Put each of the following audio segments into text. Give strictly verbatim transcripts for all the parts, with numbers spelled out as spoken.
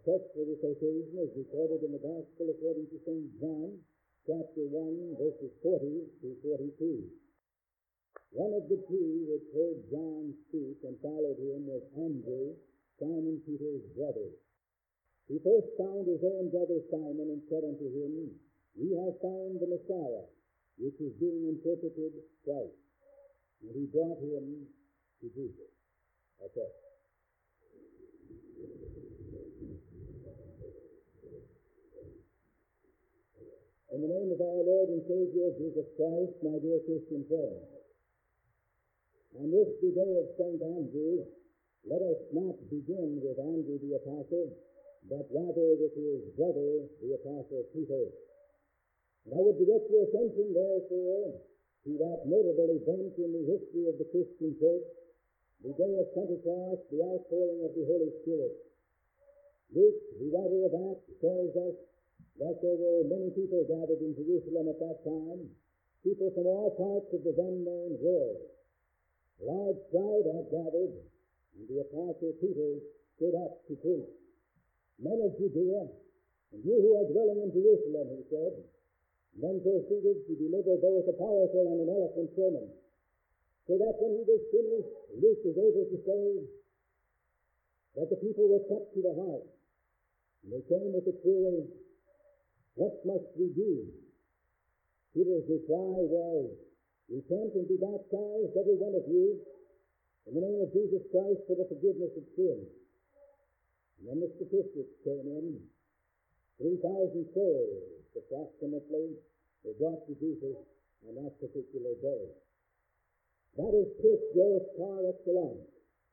text for this occasion is recorded in the Gospel according to Saint John, chapter one, verses forty to forty-two. One of the two which heard John speak and followed him was Andrew, Simon Peter's brother. He first found his own brother Simon and said unto him, We have found the Messiah, which is being interpreted Christ. And he brought him to Jesus. Okay. In the name of our Lord and Savior Jesus Christ, my dear Christian friends, on this the day of Saint Andrew, let us not begin with Andrew the Apostle, but rather with his brother, the Apostle Peter. And I would direct your attention, therefore, to that notable event in the history of the Christian Church, the day of Pentecost, the outpouring of the Holy Spirit. Luke, the writer of Acts, tells us that there were many people gathered in Jerusalem at that time, people from all parts of the then-known world. A large crowd had gathered, and the Apostle Peter stood up to preach. Men of Judea, and you who are dwelling in Jerusalem, he said, and then proceeded to deliver both a powerful and an eloquent sermon, so that when he was finished, Luke was able to say that the people were cut to the heart, and they came with the query, what must we do? Peter's reply was, Repent and be baptized, every one of you, in the name of Jesus Christ for the forgiveness of sins. And then the statistics came in. three thousand souls, approximately, were brought to Jesus on that particular day. That is Christ's par excellence.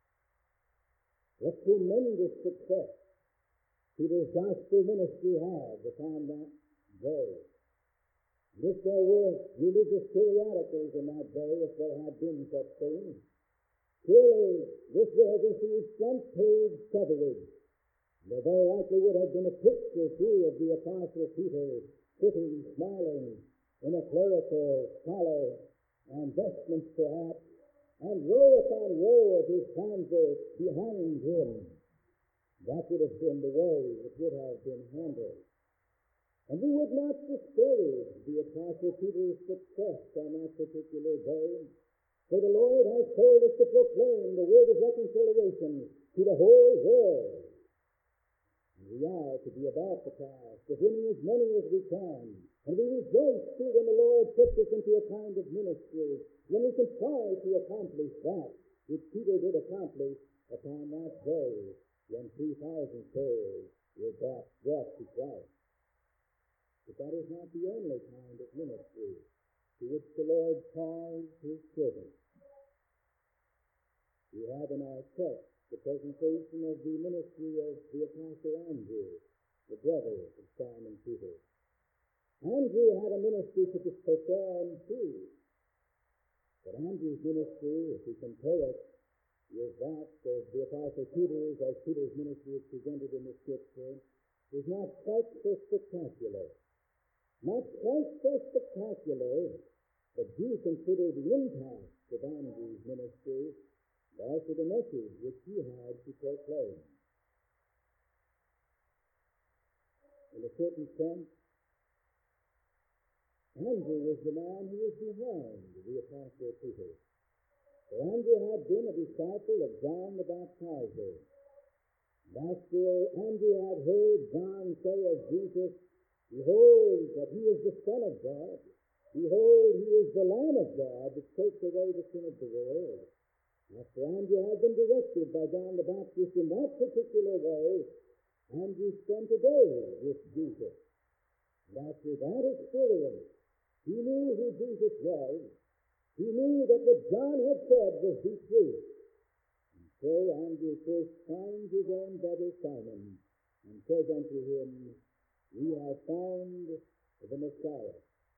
What tremendous success Peter's gospel ministry had upon that day. And if there were religious periodicals in that day, if there had been such things, surely this would have received front-page coverage. There very likely would have been a picture, too, of the Apostle Peter sitting, smiling, in a clerical collar and vestments, perhaps, and row upon row of his converts behind him. That would have been the way it would have been handled. And we would not discourage the Apostle Peter's success on that particular day, for the Lord has told us to proclaim the word of reconciliation to the whole world. And we are to be about the task of winning as many as we can. And we rejoice, too, when the Lord puts us into a kind of ministry, when we can try to accomplish that which Peter did accomplish upon that day when three thousand souls were brought, brought to Christ. But that is not the only kind of ministry to which the Lord calls his servants. We have in our text the presentation of the ministry of the Apostle Andrew, the brother of Simon Peter. Andrew had a ministry to perform too. But Andrew's ministry, if we compare it with that of the Apostle Peter's, as Peter's ministry is presented in the Scripture, is not quite so spectacular. Not quite so spectacular, but do consider the impact of Andrew's ministry, and also the message which he had to proclaim. In a certain sense, Andrew was the man who was behind the Apostle Peter. For Andrew had been a disciple of John the Baptizer. And after Andrew had heard John say of Jesus, Behold, that he is the Son of God. Behold, he is the Lamb of God that takes away the sin of the world. After Andrew had been directed by John the Baptist in that particular way, Andrew spent a day with Jesus. And after that experience, he knew who Jesus was. He knew that what John had said was the truth. And so Andrew first finds his own brother Simon and says unto him, We have found the Messiah.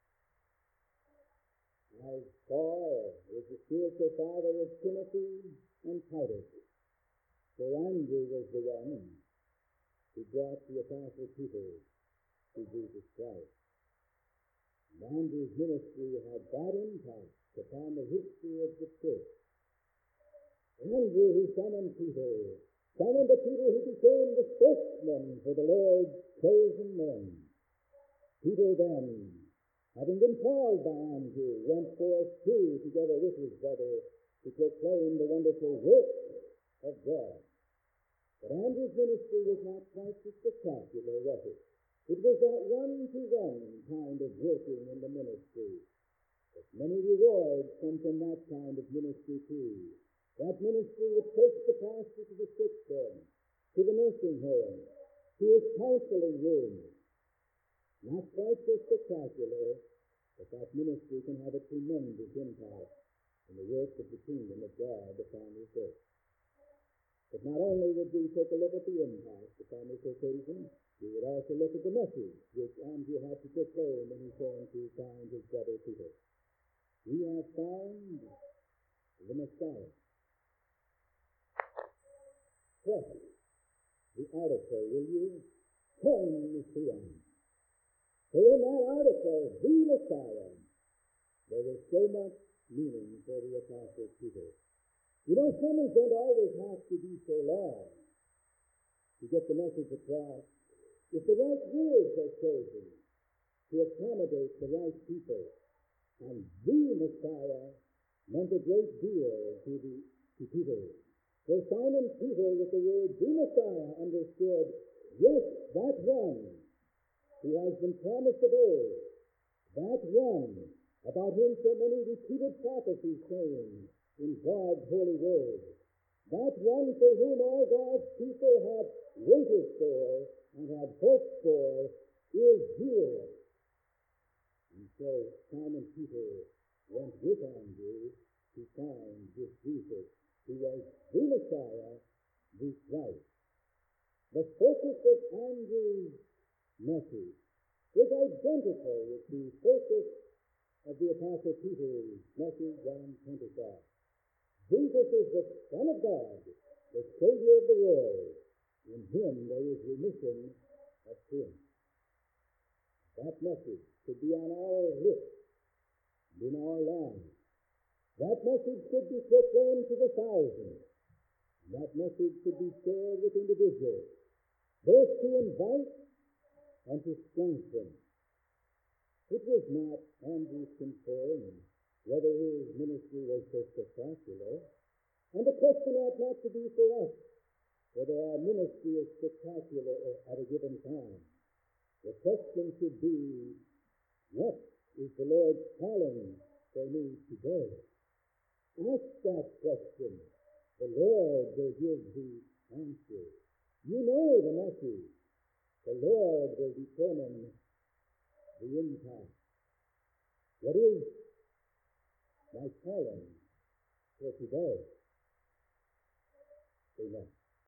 As Paul was the spiritual father of Timothy and Titus, so Andrew was the one who brought the Apostle Peter to Jesus Christ. And Andrew's ministry had that impact upon the history of the church. Andrew, who summoned Peter, summoned a Peter who became the spokesman again for the Lord's chosen men. Peter then, having been called by Andrew, went forth too, together with his brother, to proclaim the wonderful work of God. But Andrew's ministry was not quite so spectacular, was it? It was that one-to-one kind of working in the ministry. But many rewards come from that kind of ministry too. That ministry would take the pastor to the sick bed, to the nursing home, to his counseling room. Not quite so spectacular, but that ministry can have a tremendous impact in the work of the kingdom of God upon this earth. But not only would we take a look at the impact upon this occasion, we would also look at the message which Andrew had to proclaim when he came to find his brother Peter. We have found the Messiah. Press the article, will you? Turn the on. So in that article, the Messiah, there was so much meaning for the Apostle Peter. You know, sermons don't always have to be so long to get the message across. If the right words are chosen to accommodate the right people, and the Messiah meant a great deal to, the, to Peter. So Simon Peter, with the word the Messiah, understood, yes, that one who has been promised of old, that one about whom so many repeated prophecies came in God's holy word, that one for whom all God's people had waited for and had hoped for, is here. And so Simon Peter went with Andrew to find this Jesus, who was the Messiah, the Christ. The focus of Andrew's message is identical with the focus of the Apostle Peter's message on Pentecost. Jesus is the Son of God, the Savior of the world. In him there is remission of sin. That message should be on our lips and in our lives. That message should be proclaimed to the thousands. That message should be shared with individuals, both to invite and to strengthen. It was not Andrew's concern whether his ministry was so spectacular, and the question ought not to be for us whether our ministry is spectacular at a given time. The question should be, what is the Lord calling for me today? Ask that question. The Lord will give the answer. You know the message. The Lord will determine the impact. What is my calling for today? Amen.